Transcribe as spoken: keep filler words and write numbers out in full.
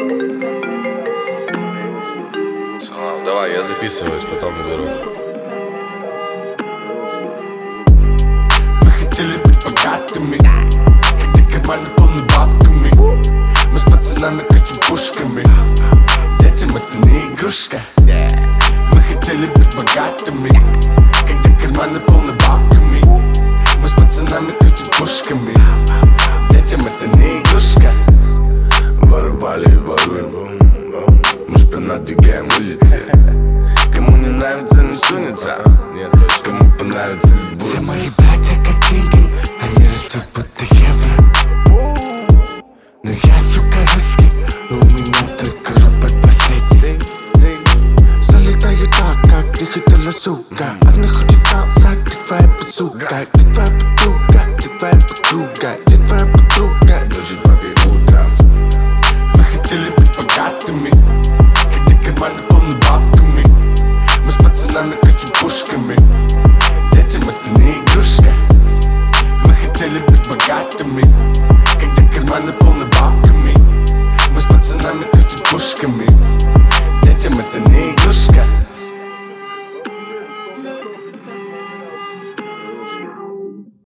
Давай, я записываюсь, потом наберу. Мы хотели быть богатыми, когда карманы полны бабками. Мы с пацанами крутим пушками, детям это не игрушка. Мы хотели быть богатыми, когда карманы полны бабками. Мы с пацанами крутим пушками, детям это не игрушка. Воровали и воруем, мы ж понадвигаем улицы. Кому не нравится, не сунется. Нет, точно, кому понравится, не будет. Все мои братья как деньги, они растут будто евро. Но я, сука, русский, и у меня только робот последний. Залетаю так, как ты хотела, сука. Одна ходит outside, ты твоя базука. Ты твоя подруга, ты твоя подруга, ты твоя подруга. Даже папе утром. Мы хотели быть богатыми, когда карманы полны бабками. Мы с пацанами крутим пушками, детям это не игрушка. Мы хотели быть богатыми,